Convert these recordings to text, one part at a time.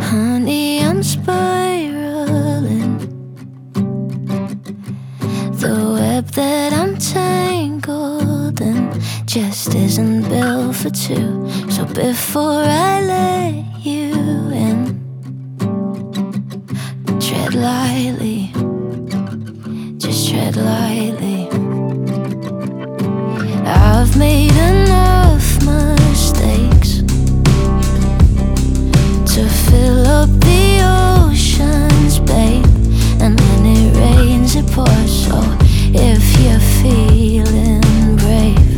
honey, I'm spiraling. The web that I'm tangled in just isn't built for two. So before I let you in, tread lightly, just tread lightly. I've made enough mistakes to fill up the oceans, babe. And when it rains, it pours. So if you're feeling brave,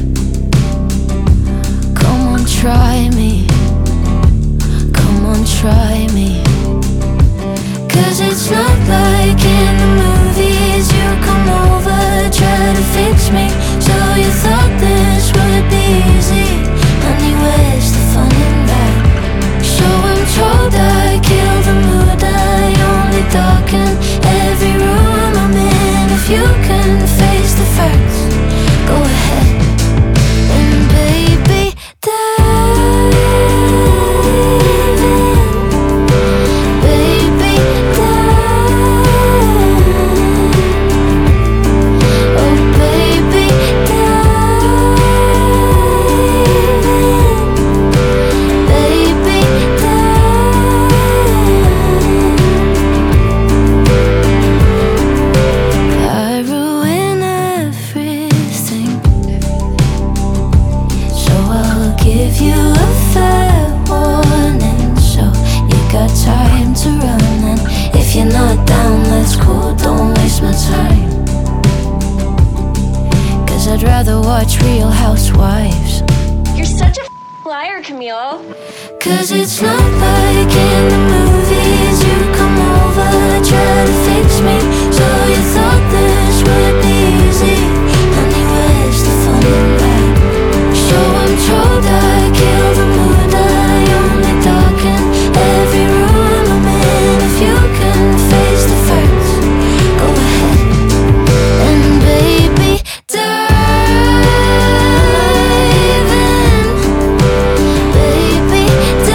come on, try me. Come on, try me. 'Cause it's not like in the movies. You come over, try to fix me. So you thought this would be easy. Honey, where's the fun in that? So I'm told I kill the mood. I only darken every room I'm in. If you can face the facts, go ahead. And baby, dive in. Baby, dive. Oh baby, dive in. Baby, I ruin everything, so I'll give you a fair warning. So you got time to run, and if you're not down, that's cool, don't waste my time. 'Cause I'd rather watch Real Housewives. You're such a liar, Camille. 'Cause it's not like in the movies. You come over, try to fix me. So you thought this would be easy. Honey, where's the fun in that? So I'm told I kill the mood. I only darken every room I'm in. If you can face the facts, go ahead. And baby, dive in. Baby,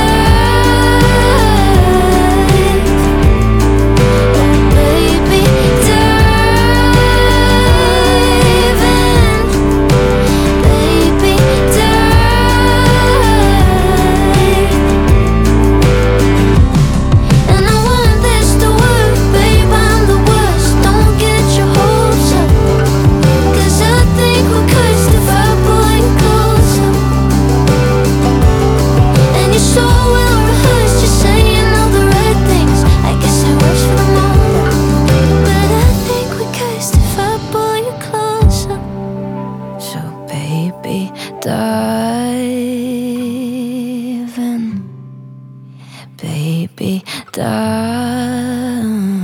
dive. Oh baby, dive in. Baby, dive. And I want this to work, babe, I'm the worst. Don't get your hopes up, 'cause I think we're cursed if I pull you closer. And you're so well rehearsed, you're saying all the right things. I guess it works for the moment, but I think we're cursed if I pull you closer. So baby, dive in. Baby, dive.